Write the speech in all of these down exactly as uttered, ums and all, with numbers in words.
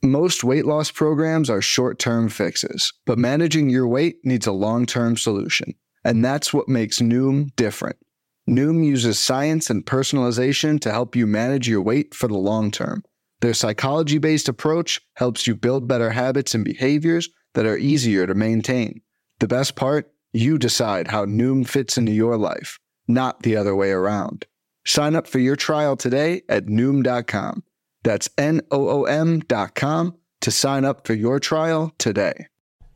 Most weight loss programs are short-term fixes, but managing your weight needs a long-term solution. And that's what makes Noom different. Noom uses science and personalization to help you manage your weight for the long term. Their psychology-based approach helps you build better habits and behaviors that are easier to maintain. The best part? You decide how Noom fits into your life, not the other way around. Sign up for your trial today at Noom dot com. That's N O O M dot com to sign up for your trial today.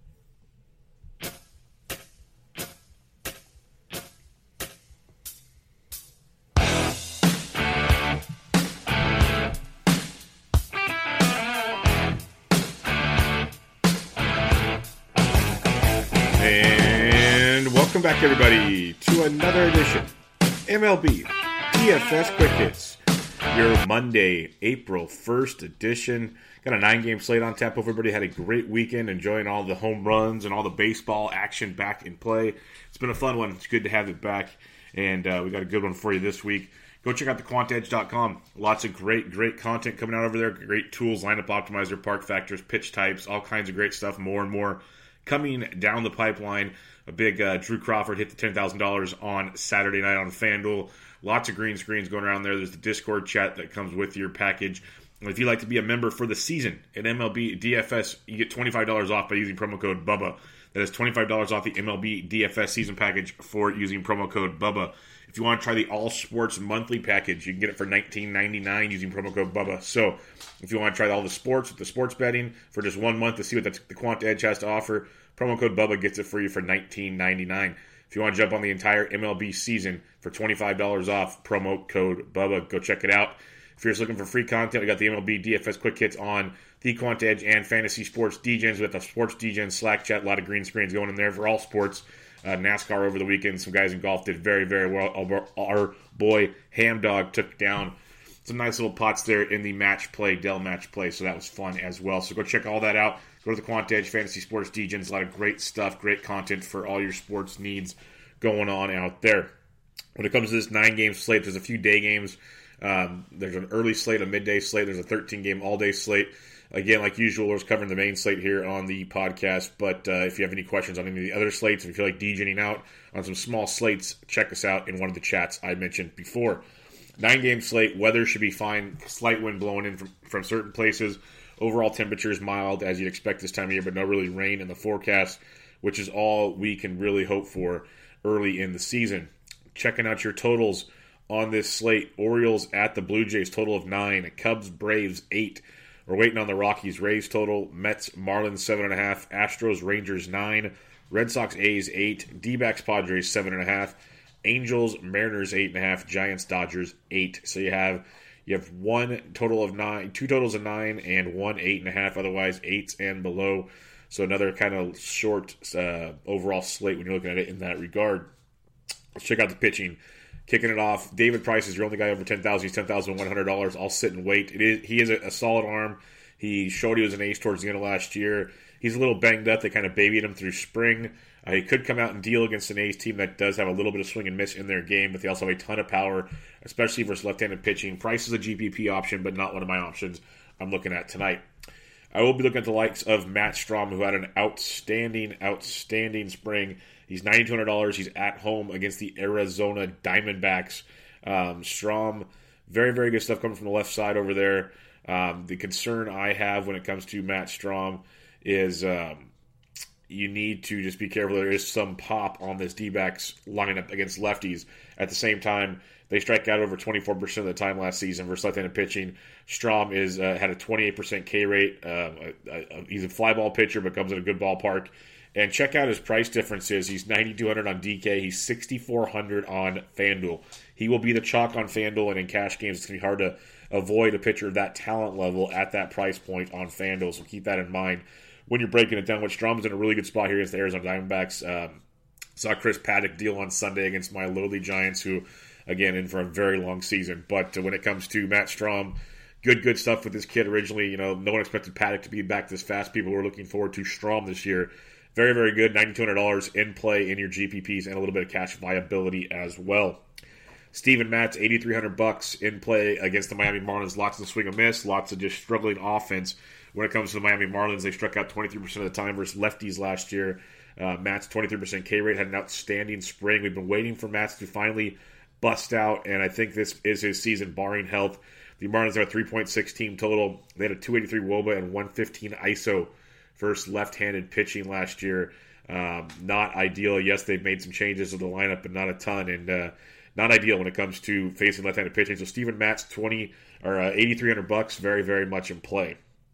And welcome back, everybody, to another edition of M L B D F S Quick Hits. Your Monday, April first edition. Got a nine-game slate on tap. Hope everybody had a great weekend, enjoying all the home runs and all the baseball action back in play. It's been a fun one. It's good to have it back, and uh, we got a good one for you this week. Go check out the quant edge dot com. Lots of great, great content coming out over there. Great tools, lineup optimizer, park factors, pitch types, all kinds of great stuff, more and more coming down the pipeline. A big uh, Drew Crawford hit the ten thousand dollars on Saturday night on FanDuel. Lots of green screens going around there. There's the Discord chat that comes with your package. And if you'd like to be a member for the season at M L B D F S, you get twenty-five dollars off by using promo code BUBBA. That is twenty-five dollars off the M L B D F S season package for using promo code BUBBA. If you want to try the All Sports monthly package, you can get it for nineteen ninety-nine using promo code BUBBA. So if you want to try all the sports with the sports betting for just one month to see what the, the Quant Edge has to offer, promo code BUBBA gets it for you for nineteen ninety-nine. If you want to jump on the entire M L B season for twenty-five dollars off, promo code BUBBA. Go check it out. If you're just looking for free content, we got the M L B D F S Quick Hits on the Quant Edge and Fantasy Sports D Gens. We got the Sports D Gens Slack chat. A lot of green screens going in there for all sports. Uh, NASCAR over the weekend. Some guys in golf did very, very well. Our boy Ham Dog took down some nice little pots there in the match play, Dell match play. So that was fun as well. So go check all that out. Go to the Quant Edge Fantasy Sports D Gens. A lot of great stuff, great content for all your sports needs going on out there. When it comes to this nine-game slate, there's a few day games. Um, there's an early slate, a midday slate. There's a thirteen-game all-day slate. Again, like usual, we're covering the main slate here on the podcast. But uh, if you have any questions on any of the other slates, if you feel like DJing out on some small slates, check us out in one of the chats I mentioned before. Nine-game slate, weather should be fine. Slight wind blowing in from, from certain places. Overall temperature is mild, as you'd expect this time of year, but no really rain in the forecast, which is all we can really hope for early in the season. Checking out your totals on this slate. Orioles at the Blue Jays, total of nine. Cubs, Braves, eight. We're waiting on the Rockies, Rays total. Mets, Marlins, seven and a half. Astros, Rangers, nine. Red Sox, A's, eight. D-backs, Padres, seven and a half. Angels, Mariners, eight and a half. Giants, Dodgers, eight. So you have you have one total of nine, two totals of nine, and one eight and a half. Otherwise, eights and below. So another kind of short uh, overall slate when you're looking at it in that regard. Let's check out the pitching. Kicking it off, David Price is your only guy over ten thousand dollars. He's ten thousand one hundred dollars. I'll sit and wait. It is, he is a, a solid arm. He showed he was an ace towards the end of last year. He's a little banged up. They kind of babied him through spring. Uh, he could come out and deal against an A's team that does have a little bit of swing and miss in their game, but they also have a ton of power, especially versus left-handed pitching. Price is a G P P option, but not one of my options I'm looking at tonight. I will be looking at the likes of Matt Strahm, who had an outstanding, outstanding spring. He's nine thousand two hundred dollars. He's at home against the Arizona Diamondbacks. Um, Strahm, very, very good stuff coming from the left side over there. Um, the concern I have when it comes to Matt Strahm is um, you need to just be careful. There is some pop on this D-backs lineup against lefties. At the same time, they strike out over twenty-four percent of the time last season versus left-handed pitching. Strahm is uh, had a twenty-eight percent K rate. Uh, he's a fly ball pitcher, but comes in a good ballpark. And check out his price differences. He's nine thousand two hundred dollars on D K. He's six thousand four hundred dollars on FanDuel. He will be the chalk on FanDuel, and in cash games, it's going to be hard to avoid a pitcher of that talent level at that price point on FanDuel. So keep that in mind when you're breaking it down. Which Strahm's in a really good spot here against the Arizona Diamondbacks. Um, saw Chris Paddock deal on Sunday against my lowly Giants, who, again, in for a very long season. But uh, when it comes to Matt Strahm, good, good stuff with this kid originally. You know, no one expected Paddock to be back this fast. People were looking forward to Strahm this year. Very, very good. nine thousand two hundred dollars in play in your G P Ps and a little bit of cash viability as well. Steven Matz, eight thousand three hundred bucks in play against the Miami Marlins. Lots of swing and miss, lots of just struggling offense when it comes to the Miami Marlins. They struck out twenty-three percent of the time versus lefties last year. Uh, Matt's twenty-three percent K rate had an outstanding spring. We've been waiting for Matt's to finally bust out, and I think this is his season, barring health. The Marlins are a three point six team total. They had a two eighty-three W O B A and one fifteen I S O versus left-handed pitching last year. Um, not ideal. Yes, they've made some changes to the lineup, but not a ton, and uh, not ideal when it comes to facing left-handed pitching. So Steven Matz, twenty or uh, eighty-three hundred bucks, very, very much in play.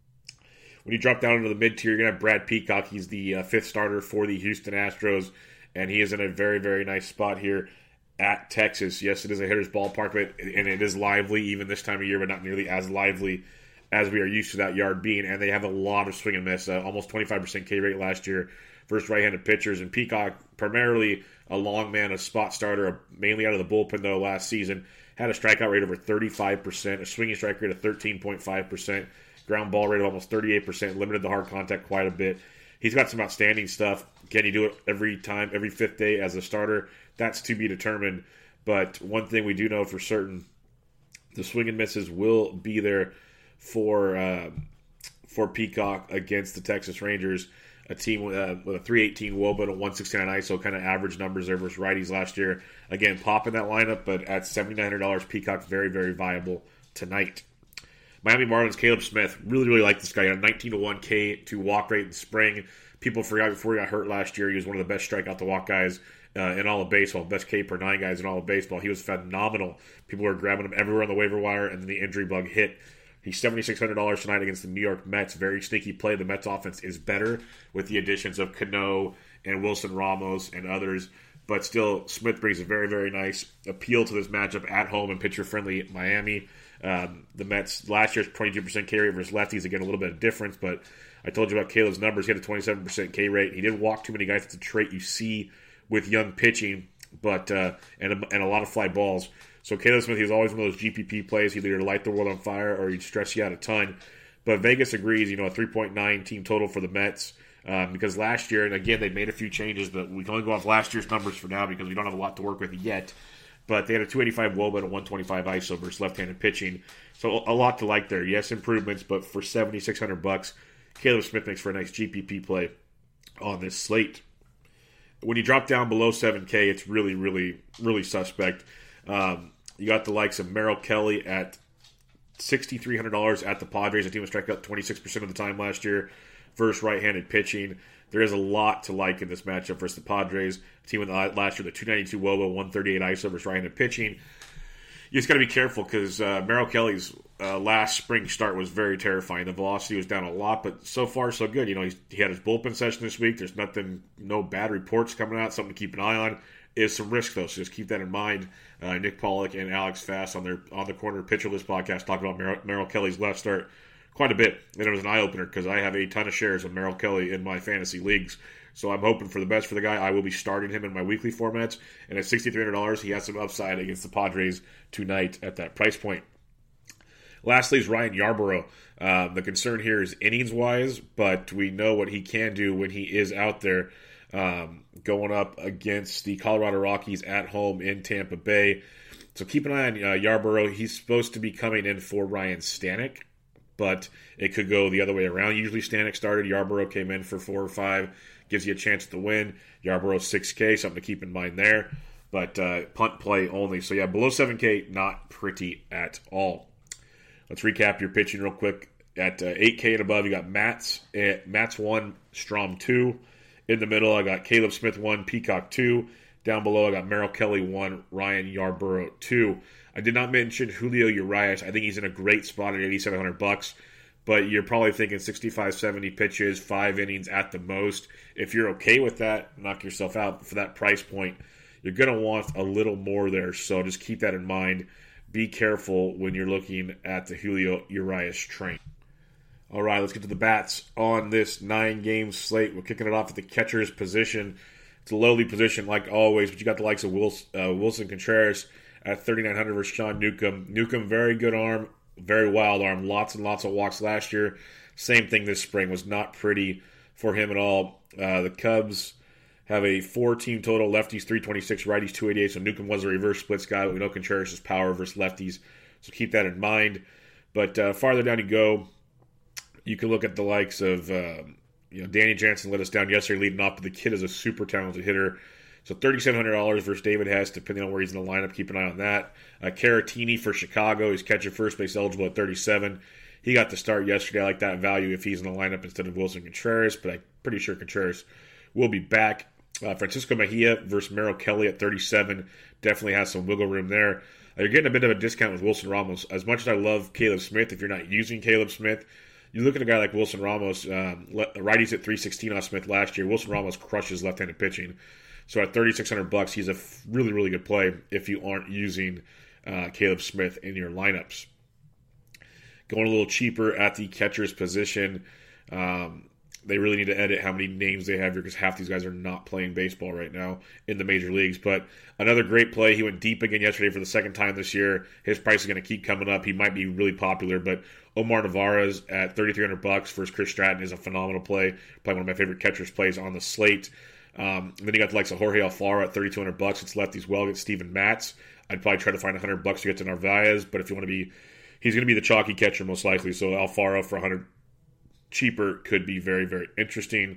When you drop down into the mid-tier, you're going to have Brad Peacock. He's the uh, fifth starter for the Houston Astros, and he is in a very, very nice spot here at Texas. Yes, it is a hitter's ballpark, but and it is lively even this time of year, but not nearly as lively as we are used to that yard being. And they have a lot of swing and miss, uh, almost twenty-five percent K rate last year versus right-handed pitchers. And Peacock, primarily a long man, a spot starter, mainly out of the bullpen, though, last season, had a strikeout rate over thirty-five percent, a swinging strike rate of thirteen point five percent, ground ball rate of almost thirty-eight percent, limited the hard contact quite a bit. He's got some outstanding stuff. Can he do it every time, every fifth day as a starter? That's to be determined. But one thing we do know for certain, the swing and misses will be there for uh, for Peacock against the Texas Rangers, a team with a, with a three eighteen W O B A and a one sixty-nine I S O, kind of average numbers there versus righties last year. Again, popping that lineup, but at seventy-nine hundred dollars, Peacock's very, very viable tonight. Miami Marlins, Caleb Smith, really, really like this guy. He had a nineteen to one K to walk rate in spring. People forgot before he got hurt last year, he was one of the best strikeout to walk guys uh, in all of baseball, best K per nine guys in all of baseball. He was phenomenal. People were grabbing him everywhere on the waiver wire, and then the injury bug hit. He's seventy-six hundred dollars tonight against the New York Mets. Very sneaky play. The Mets offense is better with the additions of Cano and Wilson Ramos and others. But still, Smith brings a very, very nice appeal to this matchup at home in pitcher-friendly Miami. Um, the Mets last year's twenty-two percent K rate versus lefties. Again, a little bit of difference, but I told you about Caleb's numbers. He had a twenty-seven percent K rate. He didn't walk too many guys. It's a trait you see with young pitching, but uh, and, a, and a lot of fly balls. So Caleb Smith, he was always one of those G P P plays. He'd either light the world on fire or he'd stress you out a ton. But Vegas agrees, you know, a three point nine team total for the Mets. Um, because last year, and again, they made a few changes, but we can only go off last year's numbers for now because we don't have a lot to work with yet. But they had a two eighty-five W O B A and a one twenty-five I S O versus left-handed pitching. So a lot to like there. Yes, improvements, but for seventy-six hundred bucks, Caleb Smith makes for a nice G P P play on this slate. When you drop down below seven K, it's really, really, really suspect. Um, you got the likes of Merrill Kelly at six thousand three hundred dollars at the Padres. The team was struck out twenty-six percent of the time last year versus right-handed pitching. There is a lot to like in this matchup versus the Padres. The team with last year, the two ninety-two W O B A, one thirty-eight I S O versus right-handed pitching. You just got to be careful because uh, Merrill Kelly's uh, last spring start was very terrifying. The velocity was down a lot, but so far so good. You know, he's, he had his bullpen session this week. There's nothing, no bad reports coming out. Something to keep an eye on. Is some risk though, so just keep that in mind. Uh, Nick Pollock and Alex Fast on their on the Corner Pitcher List podcast talked about Merrill, Merrill Kelly's left start quite a bit, and it was an eye opener because I have a ton of shares of Merrill Kelly in my fantasy leagues. So I'm hoping for the best for the guy. I will be starting him in my weekly formats, and at six thousand three hundred dollars, he has some upside against the Padres tonight at that price point. Lastly is Ryan Yarbrough. Um, the concern here is innings-wise, but we know what he can do when he is out there. Um, going up against the Colorado Rockies at home in Tampa Bay. So keep an eye on uh, Yarbrough. He's supposed to be coming in for Ryan Stanek, but it could go the other way around. Usually Stanek started, Yarbrough came in for four or five, gives you a chance to win. Yarbrough six K, something to keep in mind there. But uh, punt play only. So yeah, below seven K, not pretty at all. Let's recap your pitching real quick. At uh, eight K and above, you got Matz, uh, Matz one, Strom two. In the middle, I got Caleb Smith one, Peacock two. Down below, I got Merrill Kelly one, Ryan Yarbrough two. I did not mention Julio Urias. I think he's in a great spot at eighty-seven hundred bucks, but you're probably thinking sixty-five, seventy pitches, five innings at the most. If you're okay with that, knock yourself out. For that price point, you're going to want a little more there, so just keep that in mind. Be careful when you're looking at the Julio Urias train. All right, let's get to the bats on this nine-game slate. We're kicking it off at the catcher's position. It's a lowly position, like always, but you got the likes of Wilson, uh, Wilson Contreras at thirty-nine hundred versus Sean Newcomb. Newcomb, very good arm, very wild arm. Lots and lots of walks last year. Same thing this spring. Was not pretty for him at all. Uh, the Cubs have a four-team total. Lefties three twenty-six, righties two eighty-eight. So Newcomb was a reverse splits guy, but we know Contreras' power versus lefties. So keep that in mind. But uh, farther down you go, You can look at the likes of, um, you know, Danny Jansen let us down yesterday leading off, but the kid is a super talented hitter. So thirty-seven hundred dollars versus David Hess, depending on where he's in the lineup. Keep an eye on that. Uh, Caratini for Chicago. He's catcher first base eligible at thirty-seven. He got the start yesterday. I like that value if he's in the lineup instead of Wilson Contreras, but I'm pretty sure Contreras will be back. Uh, Francisco Mejia versus Merrill Kelly at thirty-seven. Definitely has some wiggle room there. Uh, you're getting a bit of a discount with Wilson Ramos. As much as I love Caleb Smith, if you're not using Caleb Smith, you look at a guy like Wilson Ramos. Um, righties at three sixteen off Smith last year. Wilson Ramos crushes left-handed pitching. So at thirty-six hundred bucks, he's a really, really good play if you aren't using uh, Caleb Smith in your lineups. Going a little cheaper at the catcher's position. Um, they really need to edit how many names they have here because half these guys are not playing baseball right now in the major leagues. But another great play. He went deep again yesterday for the second time this year. His price is going to keep coming up. He might be really popular, but Omar Narvaez at thirty-three hundred bucks versus Chris Stratton is a phenomenal play. Probably one of my favorite catcher's plays on the slate. Um, then you got the likes of Jorge Alfaro at thirty-two hundred bucks. It's lefties well against Steven Matz. I'd probably try to find one hundred bucks to get to Narvaez, but if you want to be, he's going to be the chalky catcher most likely. So Alfaro for one hundred cheaper could be very, very interesting.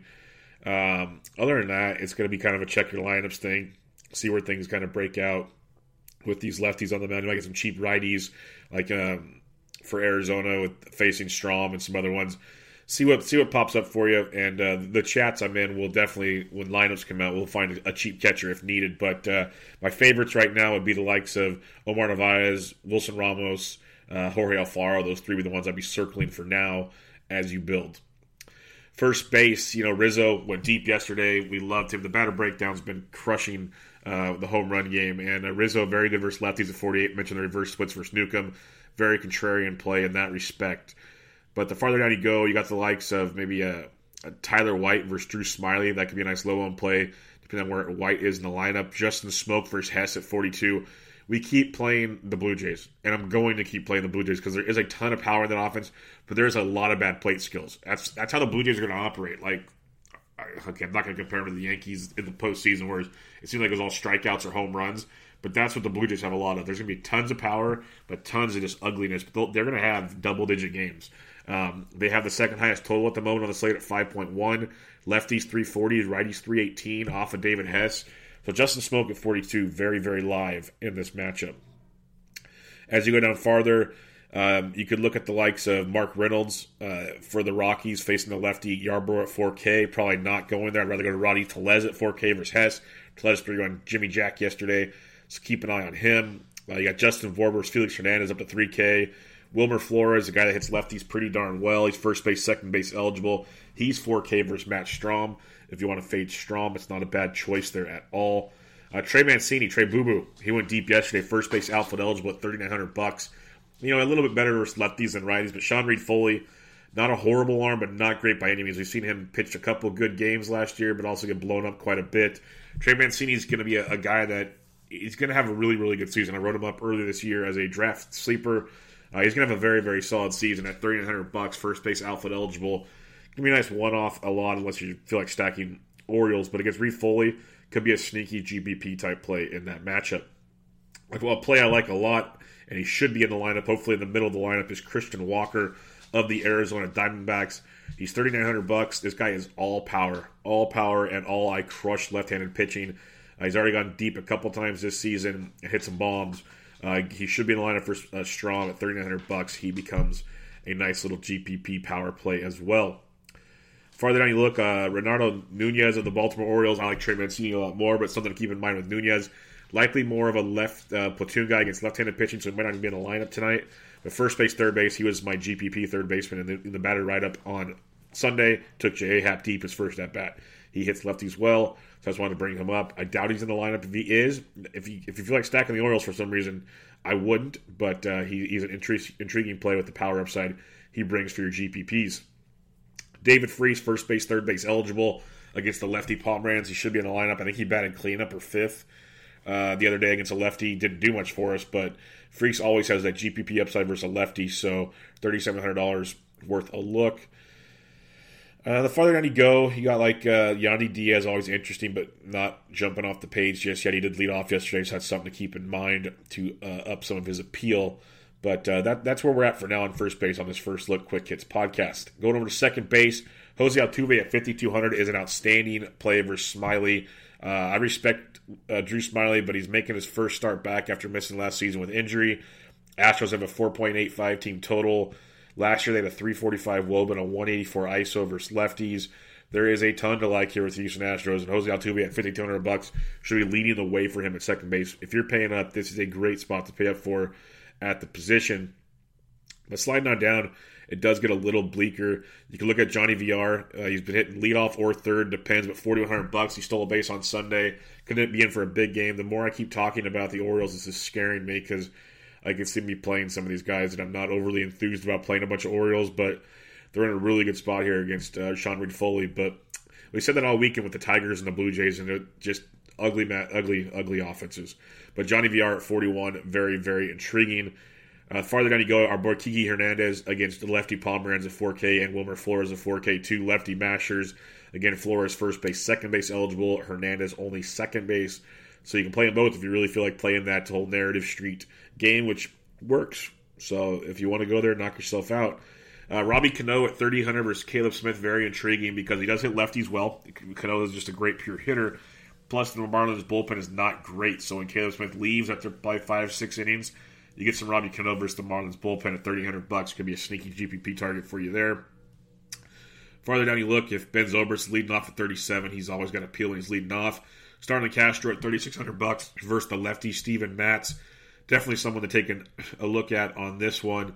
Um, other than that, it's going to be kind of a check your lineups thing. See where things kind of break out with these lefties on the mound. You might get some cheap righties like um, for Arizona with facing Strom and some other ones. See what see what pops up for you, and uh, the chats I'm in will definitely, when lineups come out, we'll find a cheap catcher if needed. But uh, my favorites right now would be the likes of Omar Narvaez, Wilson Ramos, uh, Jorge Alfaro. Those three would be the ones I'd be circling for now as you build. First base, you know, Rizzo went deep yesterday. We loved him. The batter breakdown's been crushing uh, the home run game, and uh, Rizzo very good versus lefties at forty-eight. Mentioned the reverse splits versus Newcomb. Very contrarian play in that respect. But the farther down you go, you got the likes of maybe a, a Tyler White versus Drew Smyly. That could be a nice low-owned play, depending on where White is in the lineup. Justin Smoke versus Hess at forty-two. We keep playing the Blue Jays, and I'm going to keep playing the Blue Jays because there is a ton of power in that offense, but there's a lot of bad plate skills. That's that's how the Blue Jays are going to operate. Like, okay, I'm not going to compare them to the Yankees in the postseason where it seemed like it was all strikeouts or home runs, but that's what the Blue Jays have a lot of. There's going to be tons of power, but tons of just ugliness. But they're going to have double-digit games. Um, they have the second highest total at the moment on the slate at five point one. Lefties three forty, righties three eighteen off of David Hess. So Justin Smoke at forty-two, very, very live in this matchup. As you go down farther, um, you could look at the likes of Mark Reynolds uh, for the Rockies facing the lefty Yarbrough at four K. Probably not going there. I'd rather go to Roddy Tellez at four K versus Hess. Tellez pretty good on Jimmy Jack yesterday, so keep an eye on him. Uh, you got Justin Vorber versus Felix Hernandez up to three K. Wilmer Flores, a guy that hits lefties pretty darn well. He's first base, second base eligible. He's four K versus Matt Strom. If you want to fade Strom, it's not a bad choice there at all. Uh, Trey Mancini, Trey Boo Boo, he went deep yesterday. First base outfield eligible at thirty-nine hundred bucks. You know, a little bit better versus lefties than righties. But Sean Reed Foley, not a horrible arm, but not great by any means. We've seen him pitch a couple good games last year, but also get blown up quite a bit. Trey Mancini is going to be a, a guy that he's going to have a really, really good season. I wrote him up earlier this year as a draft sleeper. Uh, he's going to have a very, very solid season at thirty-nine hundred bucks, first base outfield eligible. Going to be a nice one-off a lot unless you feel like stacking Orioles, but against Reed Foley, could be a sneaky G B P type play in that matchup. Well, a play I like a lot, and he should be in the lineup, hopefully in the middle of the lineup, is Christian Walker of the Arizona Diamondbacks. He's thirty-nine hundred bucks. This guy is all power, all power, and all I crush left-handed pitching. Uh, he's already gone deep a couple times this season and hit some bombs. Uh, he should be in the lineup for uh, Strom at thirty-nine hundred bucks. He becomes a nice little G P P power play as well. Farther down you look, uh, Renato Nunez of the Baltimore Orioles. I like Trey Mancini a lot more, but something to keep in mind with Nunez. Likely more of a left uh, platoon guy against left-handed pitching, so he might not even be in the lineup tonight. But first base, third base, he was my G P P third baseman in the, in the batter write-up on Sunday. Took J A. Happ deep his first at-bat. He hits lefties well, so I just wanted to bring him up. I doubt he's in the lineup. If he is, if you, if you feel like stacking the Orioles for some reason, I wouldn't, but uh, he, he's an intri- intriguing play with the power upside he brings for your G P Ps. David Freese, first base, third base eligible against the lefty Pomeranz. He should be in the lineup. I think he batted cleanup or fifth uh, the other day against a lefty. Didn't do much for us, but Freese always has that G P P upside versus a lefty, so thirty-seven hundred dollars worth a look. Uh, the farther down you go, you got like uh, Yandy Diaz, always interesting, but not jumping off the page just yet. He did lead off yesterday, so that's something to keep in mind to uh, up some of his appeal. But uh, that that's where we're at for now on first base on this First Look Quick Hits podcast. Going over to second base, Jose Altuve at fifty-two hundred is an outstanding play versus Smyly. Uh, I respect uh, Drew Smyly, but he's making his first start back after missing last season with injury. Astros have a four point eight five team total. Last year they had a three forty-five W O B and a one eighty-four I S O versus lefties. There is a ton to like here with the Houston Astros, and Jose Altuve at fifty-two hundred bucks should be leading the way for him at second base. If you're paying up, this is a great spot to pay up for at the position. But sliding on down, it does get a little bleaker. You can look at Johnny V R. Uh, he's been hitting leadoff or third, depends, but forty-one hundred bucks. He stole a base on Sunday. Couldn't be in for a big game. The more I keep talking about the Orioles, this is scaring me because I can see me playing some of these guys, and I'm not overly enthused about playing a bunch of Orioles, but they're in a really good spot here against uh, Sean Reed-Foley. But we said that all weekend with the Tigers and the Blue Jays, and they're just ugly, ugly, ugly offenses. But Johnny V R at forty-one, very, very intriguing. Uh, farther down you go, our boy Kiki Hernandez against the lefty Pomeranz at four K and Wilmer Flores at four K, two lefty mashers. Again, Flores first base, second base eligible. Hernandez only second base. So you can play them both if you really feel like playing that whole narrative street game, which works. So if you want to go there, knock yourself out. Uh, Robbie Cano at thirty hundred versus Caleb Smith, very intriguing because he does hit lefties well. Cano is just a great pure hitter. Plus, the Marlins bullpen is not great. So when Caleb Smith leaves after probably five, six innings, you get some Robbie Cano versus the Marlins bullpen at thirty hundred bucks. Could be a sneaky G P P target for you there. Farther down you look, if Ben Zobrist's leading off at thirty-seven, he's always got appeal when he's leading off. Starling Castro at thirty-six hundred bucks versus the lefty Steven Matz. Definitely someone to take a look at on this one.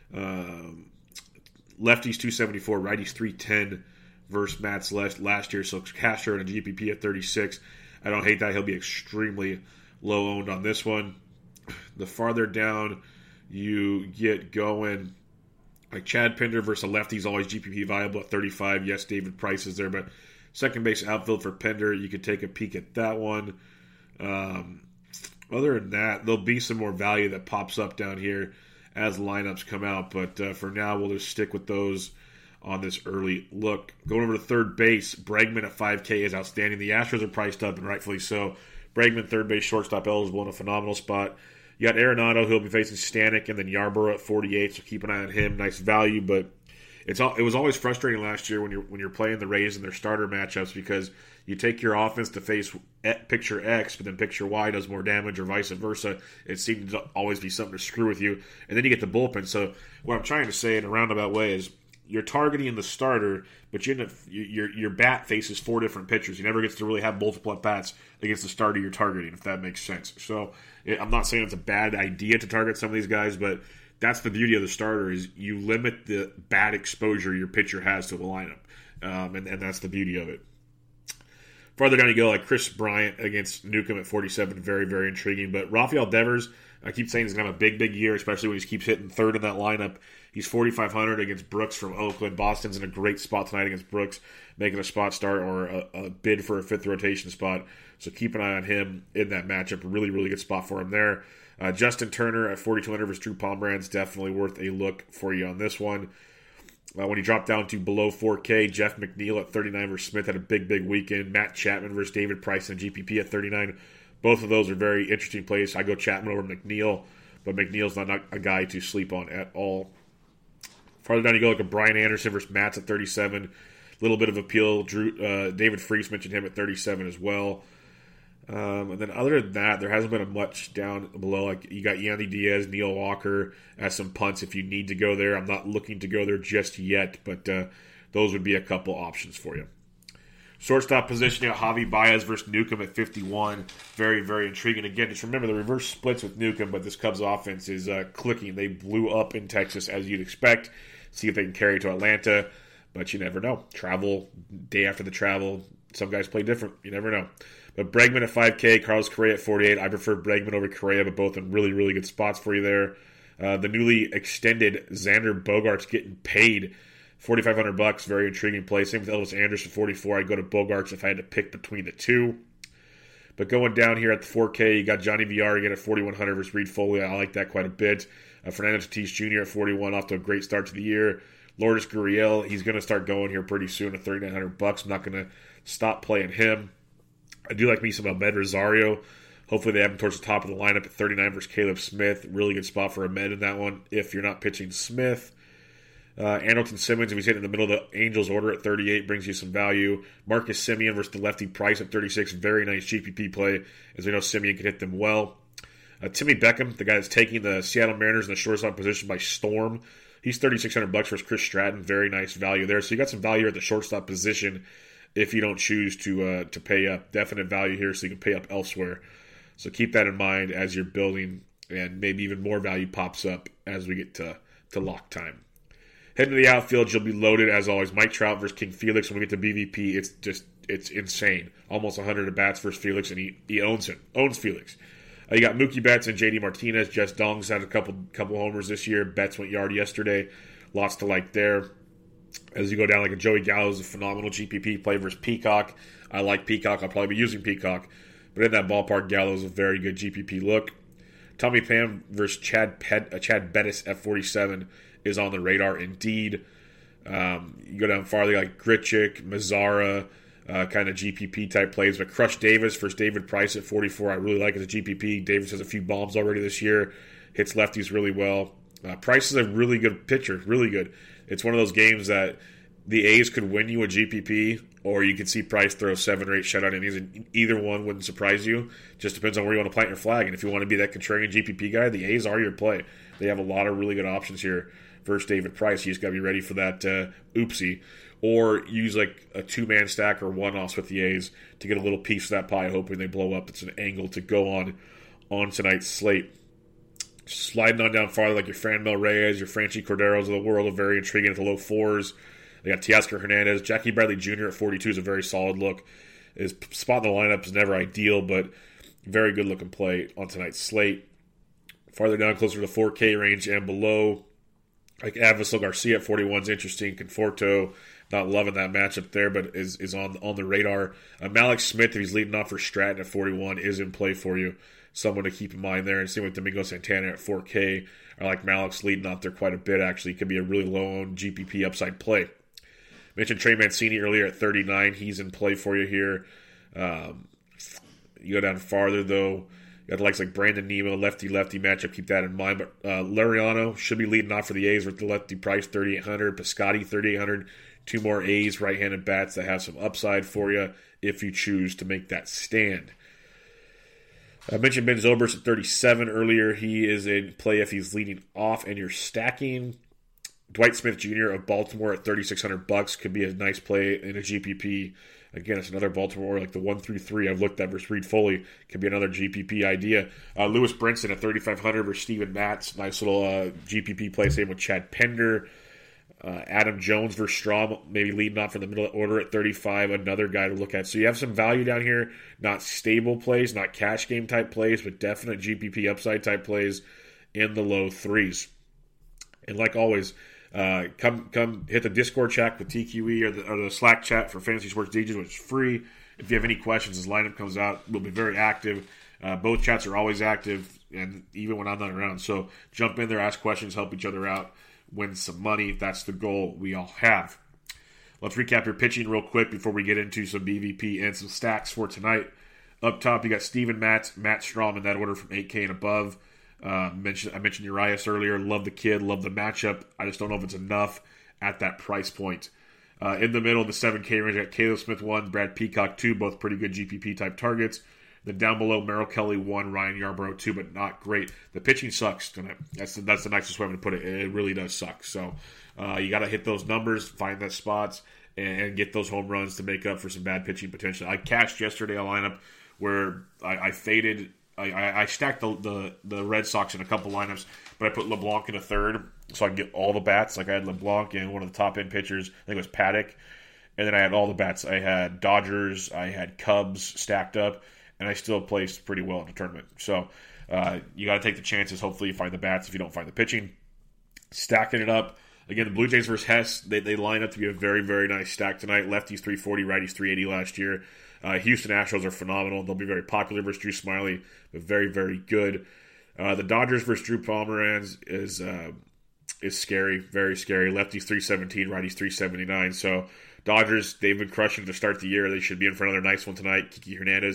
Um, lefties two seventy-four, righties three ten versus Matz last year. So Castro and a G P P at thirty-six. I don't hate that. He'll be extremely low owned on this one. The farther down you get going, like Chad Pinder versus a lefty is always G P P viable at thirty-five. Yes, David Price is there, but second base outfield for Pinder, you could take a peek at that one. Um, other than that, there'll be some more value that pops up down here as lineups come out, but uh, for now, we'll just stick with those on this early look. Going over to third base, Bregman at five K is outstanding. The Astros are priced up, and rightfully so. Bregman, third base, shortstop eligible in a phenomenal spot. You got Arenado, who'll be facing Stanek, and then Yarborough at forty-eight, so keep an eye on him. Nice value, but it's all, it was always frustrating last year when you're when you're playing the Rays in their starter matchups because you take your offense to face picture X, but then picture Y does more damage, or vice versa. It seems to always be something to screw with you, and then you get the bullpen. So what I'm trying to say in a roundabout way is you're targeting the starter, but you your your bat faces four different pitchers. You never get to really have multiple at bats against the starter you're targeting, if that makes sense. So I'm not saying it's a bad idea to target some of these guys, but that's the beauty of the starter is you limit the bad exposure your pitcher has to the lineup, um, and, and that's the beauty of it. Farther down you go, like Chris Bryant against Newcomb at forty-seven, very, very intriguing. But Rafael Devers, I keep saying he's going to have a big, big year, especially when he keeps hitting third in that lineup. He's forty-five hundred against Brooks from Oakland. Boston's in a great spot tonight against Brooks, making a spot start or a, a bid for a fifth rotation spot. So keep an eye on him in that matchup. A really, really good spot for him there. Uh, Justin Turner at forty-two hundred versus Drew Pomeranz, definitely worth a look for you on this one. Uh, when you drop down to below four K, Jeff McNeil at thirty-nine versus Smith had a big, big weekend. Matt Chapman versus David Price and G P P at thirty-nine. Both of those are very interesting plays. I go Chapman over McNeil, but McNeil's not a guy to sleep on at all. Farther down you go, like a Brian Anderson versus Matz at thirty-seven. A little bit of appeal. Drew uh, David Freese mentioned him at thirty-seven as well. Um, and then other than that, there hasn't been a much down below. Like you got Yandy Diaz, Neil Walker as some punts if you need to go there. I'm not looking to go there just yet, but uh, those would be a couple options for you. Shortstop position, you got Javi Baez versus Newcomb at fifty-one. Very, very intriguing. Again, just remember the reverse splits with Newcomb, but this Cubs offense is uh, clicking. They blew up in Texas as you'd expect. See if they can carry it to Atlanta, but you never know. Travel, day after the travel, some guys play different. You never know. But Bregman at five K, Carlos Correa at forty-eight. I prefer Bregman over Correa, but both in really, really good spots for you there. Uh, the newly extended Xander Bogaerts getting paid forty-five hundred bucks. Very intriguing play. Same with Elvis Andrus at forty-four. I'd go to Bogaerts if I had to pick between the two. But going down here at the four K, you got Johnny V R again at forty-one hundred versus Reed-Foley. I like that quite a bit. Uh, Fernando Tatis Junior at forty-one, off to a great start to the year. Lourdes Gurriel, he's going to start going here pretty soon at thirty-nine hundred bucks. I'm not going to stop playing him. I do like me some Ahmed Rosario Hopefully they have him towards the top of the lineup at thirty-nine versus Caleb Smith. Really good spot for Ahmed in that one if you're not pitching Smith. Uh, Andrelton Simmons, if he's hitting in the middle of the Angels order at thirty-eight, brings you some value. Marcus Semien versus the lefty Price at thirty-six. Very nice G P P play, as we know Semien can hit them well. Uh, Timmy Beckham, the guy that's taking the Seattle Mariners in the shortstop position by storm. He's thirty-six hundred bucks versus Chris Stratton. Very nice value there. So you got some value at the shortstop position if you don't choose to uh, to pay up. Definite value here, so you can pay up elsewhere. So keep that in mind as you're building, and maybe even more value pops up as we get to, to lock time. Heading to the outfield, you'll be loaded as always. Mike Trout versus King Felix. When we get to B V P, it's just it's insane. Almost one hundred at bats versus Felix, and he, he owns him. Owns Felix. Uh, you got Mookie Betts and J D Martinez. Jess Dong's had a couple couple homers this year. Betts went yard yesterday. Lots to like there. As you go down, like a Joey Gallo is a phenomenal G P P play versus Peacock. I like Peacock. I'll probably be using Peacock. But in that ballpark, Gallo is a very good G P P look. Tommy Pham versus Chad Pet, uh, Chad Bettis at forty-seven is on the radar indeed. Um, you go down farther, like Grichuk, Mazzara, uh, kind of G P P type plays. But Crush Davis versus David Price at forty-four, I really like as a G P P. Davis has a few bombs already this year. Hits lefties really well. Uh, Price is a really good pitcher, really good. It's one of those games that the A's could win you a G P P, or you could see Price throw seven or eight shutout innings, and either one wouldn't surprise you. Just depends on where you want to plant your flag. And if you want to be that contrarian G P P guy, the A's are your play. They have a lot of really good options here versus David Price. You just got to be ready for that uh, oopsie. Or use like a two-man stack or one-offs with the A's to get a little piece of that pie, hoping they blow up. It's an angle to go on on tonight's slate. Sliding on down farther, like your Franmil Reyes, your Franchi Corderos of the world, are very intriguing at the low fours. They got Teoscar Hernandez. Jackie Bradley Junior at forty-two is a very solid look. His spot in the lineup is never ideal, but very good looking play on tonight's slate. Farther down, closer to the four K range and below, like Avisel Garcia at forty-one is interesting. Conforto, not loving that matchup there, but is is on on the radar. Uh, Malik Smith, if he's leading off for Stratton at forty-one, is in play for you. Someone to keep in mind there. And same with Domingo Santana at four K. I like Malik's leading off there quite a bit, actually. Could be a really low-owned G P P upside play. Mentioned Trey Mancini earlier at thirty-nine. He's in play for you here. Um, you go down farther, though. You got the likes like Brandon Nemo, lefty-lefty matchup. Keep that in mind. But uh, Lariano should be leading off for the A's with the lefty price, thirty-eight hundred. Piscotty, thirty-eight hundred. Two more A's right-handed bats that have some upside for you if you choose to make that stand. I mentioned Ben Zobrist at thirty-seven earlier. He is in play if he's leading off and you're stacking. Dwight Smith Junior of Baltimore at thirty-six hundred bucks could be a nice play in a G P P. Again, it's another Baltimore, like the one through three I've looked at versus Reed Foley. Could be another G P P idea. Uh, Lewis Brinson at thirty-five hundred versus Steven Matz. Nice little uh, G P P play. Same with Chad Pender. Uh, Adam Jones versus Strahm, maybe leading off in the middle of the order at thirty-five. Another guy to look at. So you have some value down here. Not stable plays, not cash game type plays, but definite G P P upside type plays in the low threes. And like always, Uh, come come hit the Discord chat with T Q E or the, or the Slack chat for Fantasy Sports D Js, which is free. If you have any questions, as lineup comes out, we'll be very active. Uh, both chats are always active, and even when I'm not around. So jump in there, ask questions, help each other out, win some money. That's the goal we all have. Let's recap your pitching real quick before we get into some B V P and some stacks for tonight. Up top, you got Steven Matz, Matt Strahm in that order from eight K and above. Uh, mentioned, I mentioned Urias earlier. Love the kid, love the matchup. I just don't know if it's enough at that price point. Uh, in the middle, the seven K range, I got Caleb Smith one, Brad Peacock two, both pretty good G P P type targets. Then down below, Merrill Kelly one, Ryan Yarbrough two, but not great. The pitching sucks tonight. That's the, that's the nicest way to put it. It really does suck. So uh, you got to hit those numbers, find those spots, and, and get those home runs to make up for some bad pitching potential. I cashed yesterday a lineup where I, I faded. I, I, I stacked the, the the Red Sox in a couple lineups, but I put LeBlanc in a third so I can get all the bats. Like I had LeBlanc and one of the top end pitchers. I think it was Paddock. And then I had all the bats. I had Dodgers, I had Cubs stacked up, and I still placed pretty well in the tournament. So uh, you got to take the chances. Hopefully you find the bats if you don't find the pitching. Stacking it up. Again, the Blue Jays versus Hess, they, they line up to be a very, very nice stack tonight. Lefties three forty, righties three eighty last year. Uh, Houston Astros are phenomenal. They'll be very popular versus Drew Smyly, but very, very good. Uh, the Dodgers versus Drew Pomeranz is uh, is scary, very scary. Lefties three seventeen, righties three seventy-nine. So Dodgers, they've been crushing to start the year. They should be in for another nice one tonight. Kiki Hernandez,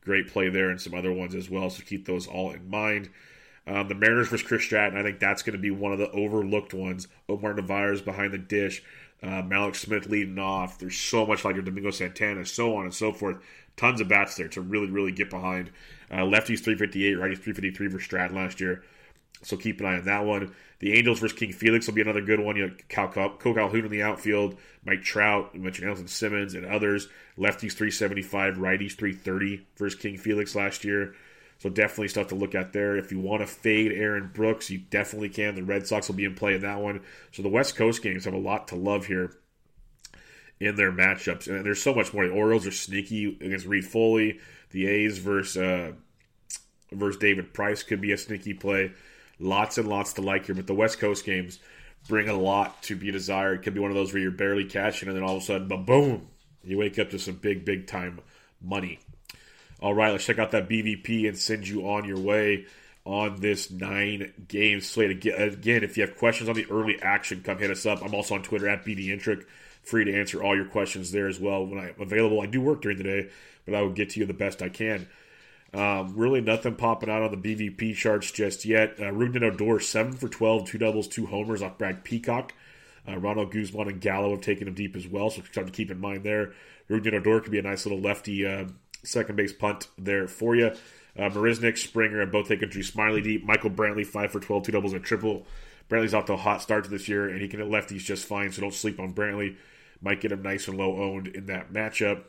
great play there, and some other ones as well, so keep those all in mind. Um, the Mariners versus Chris Stratton, I think that's going to be one of the overlooked ones. Omar Narvaez behind the dish, uh, Malik Smith leading off. There's so much like Domingo Santana, so on and so forth. Tons of bats there to really, really get behind. Uh, lefties three fifty-eight, righties three fifty-three for Stratton last year. So keep an eye on that one. The Angels versus King Felix will be another good one. You know, Cal, Cal, Cole Calhoun in the outfield, Mike Trout, you mentioned Elton Simmons and others. Lefties three seventy-five, righties three thirty versus King Felix last year. So definitely stuff to look at there. If you want to fade Aaron Brooks, you definitely can. The Red Sox will be in play in that one. So the West Coast games have a lot to love here in their matchups. And there's so much more. The Orioles are sneaky against Reed Foley. The A's versus, uh, versus David Price could be a sneaky play. Lots and lots to like here. But the West Coast games bring a lot to be desired. It could be one of those where you're barely catching and then all of a sudden, boom, you wake up to some big, big time money. All right, let's check out that B V P and send you on your way on this nine-game slate. Again, if you have questions on the early action, come hit us up. I'm also on Twitter at B D Intric. Free to answer all your questions there as well when I'm available. I do work during the day, but I will get to you the best I can. Um, really nothing popping out on the B V P charts just yet. Uh, Rougned Odor, seven for twelve, two doubles, two homers off Brad Peacock. Uh, Ronald Guzman and Gallo have taken him deep as well, so something to keep in mind there. Rougned Odor could be a nice little lefty uh, second base punt there for you. Uh, Marisnik, Springer have both taken Drew Smiley deep. Michael Brantley, five for twelve, two doubles and a triple. Brantley's off to a hot start to this year, and he can hit lefties just fine, so don't sleep on Brantley. Might get him nice and low owned in that matchup.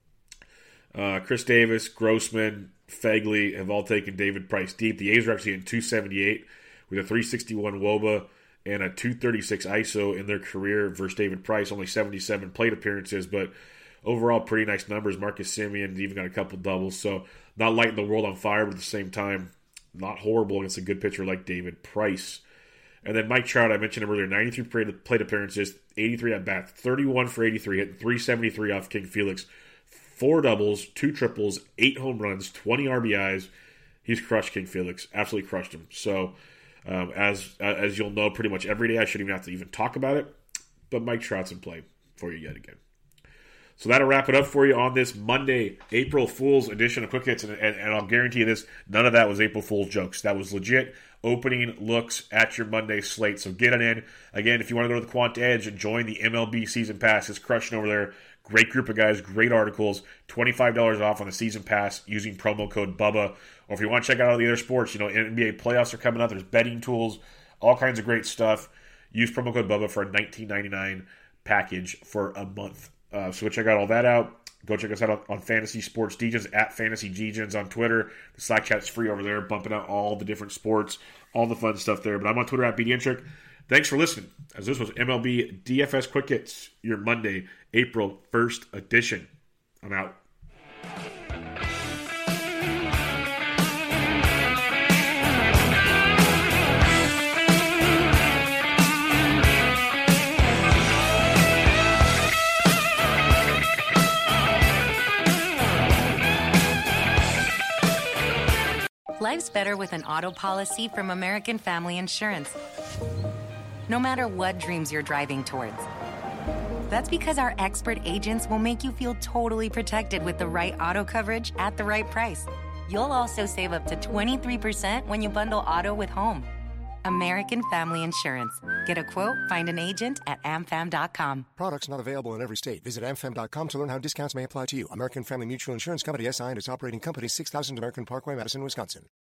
Uh, Chris Davis, Grossman, Fegley have all taken David Price deep. The A's are actually in two seventy-eight with a three sixty-one W O B A and a two thirty-six I S O in their career versus David Price. Only seventy-seven plate appearances, but overall pretty nice numbers. Marcus Semien even got a couple doubles, so not lighting the world on fire, but at the same time, not horrible against a good pitcher like David Price. And then Mike Trout, I mentioned him earlier, ninety-three plate appearances, eighty-three at bats, thirty-one for eighty-three, hitting three seventy-three off King Felix. Four doubles, two triples, eight home runs, twenty R B Is. He's crushed King Felix. Absolutely crushed him. So, um, as as you'll know pretty much every day, I shouldn't even have to even talk about it. But Mike Trout's in play for you yet again. So that'll wrap it up for you on this Monday, April Fool's edition of Quick Hits. And, and, and I'll guarantee you this, none of that was April Fool's jokes. That was legit opening looks at your Monday slate. So get it in. Again, if you want to go to the Quant Edge and join the M L B Season Pass, it's crushing over there. Great group of guys, great articles, twenty-five dollars off on the season pass using promo code BUBBA. Or if you want to check out all the other sports, you know, N B A playoffs are coming up. There's betting tools, all kinds of great stuff. Use promo code BUBBA for a nineteen ninety-nine package for a month. Uh, so go check out all that out. Go check us out on, on Fantasy Sports Degens, at Fantasy Degens on Twitter. The Slack chat's free over there, bumping out all the different sports, all the fun stuff there. But I'm on Twitter at B D Intric. Thanks for listening, as this was M L B D F S Quick Hits, your Monday, April first edition. I'm out. Life's better with an auto policy from American Family Insurance. No matter what dreams you're driving towards. That's because our expert agents will make you feel totally protected with the right auto coverage at the right price. You'll also save up to twenty-three percent when you bundle auto with home. American Family Insurance. Get a quote, find an agent at am fam dot com. Products not available in every state. Visit am fam dot com to learn how discounts may apply to you. American Family Mutual Insurance Company, S I and its operating company, six thousand American Parkway, Madison, Wisconsin.